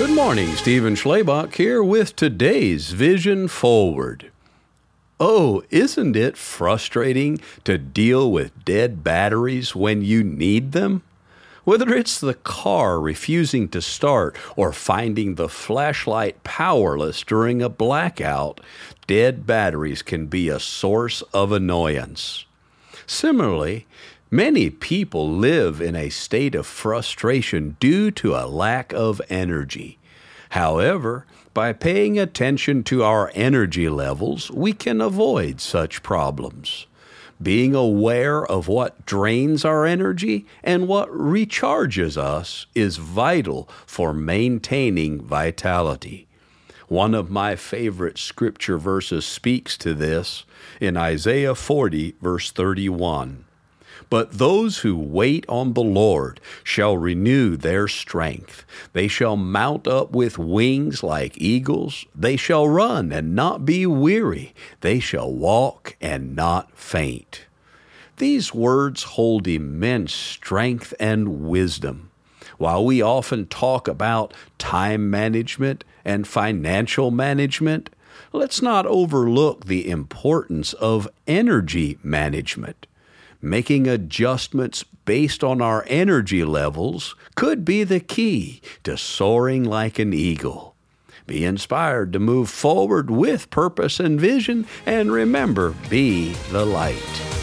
Good morning, Stephen Schlabach here with today's Vision Forward. Oh, isn't it frustrating to deal with dead batteries when you need them? Whether it's the car refusing to start or finding the flashlight powerless during a blackout, dead batteries can be a source of annoyance. Similarly, many people live in a state of frustration due to a lack of energy. However, by paying attention to our energy levels, we can avoid such problems. Being aware of what drains our energy and what recharges us is vital for maintaining vitality. One of my favorite scripture verses speaks to this in Isaiah 40, verse 31. But those who wait on the Lord shall renew their strength. They shall mount up with wings like eagles. They shall run and not be weary. They shall walk and not faint. These words hold immense strength and wisdom. While we often talk about time management and financial management, let's not overlook the importance of energy management. Making adjustments based on our energy levels could be the key to soaring like an eagle. Be inspired to move forward with purpose and vision, and remember, be the light.